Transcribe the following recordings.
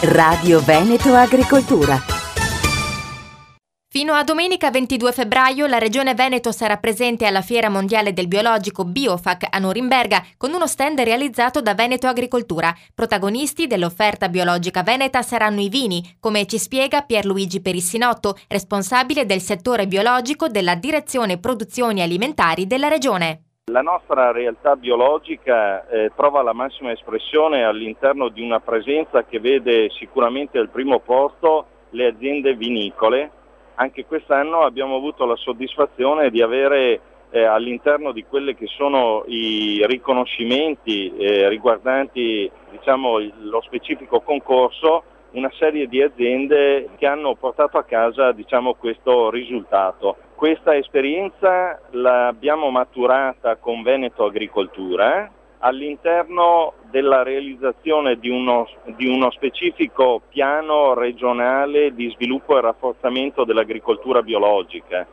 Radio Veneto Agricoltura. Fino a domenica 22 febbraio la Regione Veneto sarà presente alla Fiera Mondiale del Biologico Biofac a Norimberga con uno stand realizzato da Veneto Agricoltura. Protagonisti dell'offerta biologica veneta saranno i vini, come ci spiega Pierluigi Perissinotto, responsabile del settore biologico della Direzione Produzioni Alimentari della Regione. La nostra realtà biologica trova la massima espressione all'interno di una presenza che vede sicuramente al primo posto le aziende vinicole. Anche quest'anno abbiamo avuto la soddisfazione di avere all'interno di quelli che sono i riconoscimenti riguardanti lo specifico concorso una serie di aziende che hanno portato a casa questo risultato. Questa esperienza l'abbiamo maturata con Veneto Agricoltura all'interno della realizzazione di uno specifico piano regionale di sviluppo e rafforzamento dell'agricoltura biologica.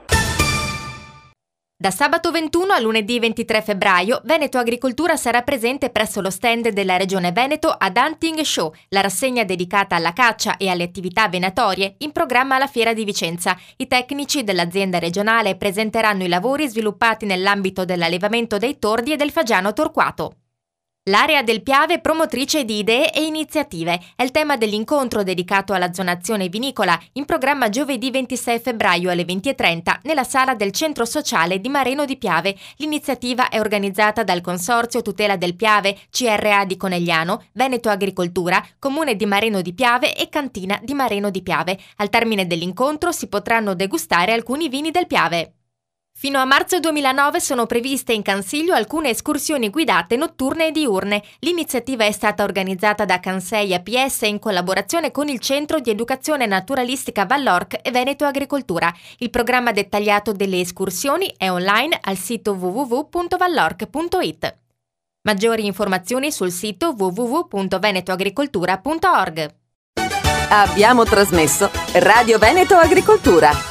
Da sabato 21 a lunedì 23 febbraio, Veneto Agricoltura sarà presente presso lo stand della Regione Veneto ad Hunting Show, la rassegna dedicata alla caccia e alle attività venatorie in programma alla Fiera di Vicenza. I tecnici dell'azienda regionale presenteranno i lavori sviluppati nell'ambito dell'allevamento dei tordi e del fagiano torquato. L'area del Piave promotrice di idee e iniziative è il tema dell'incontro dedicato alla zonazione vinicola in programma giovedì 26 febbraio alle 20:30 nella sala del Centro Sociale di Mareno di Piave. L'iniziativa è organizzata dal Consorzio Tutela del Piave, CRA di Conegliano, Veneto Agricoltura, Comune di Mareno di Piave e Cantina di Mareno di Piave. Al termine dell'incontro si potranno degustare alcuni vini del Piave. Fino a marzo 2009 sono previste in Cansiglio alcune escursioni guidate notturne e diurne. L'iniziativa è stata organizzata da Cansei APS in collaborazione con il Centro di Educazione Naturalistica Vallorc e Veneto Agricoltura. Il programma dettagliato delle escursioni è online al sito www.vallorc.it. Maggiori informazioni sul sito www.venetoagricoltura.org. Abbiamo trasmesso Radio Veneto Agricoltura.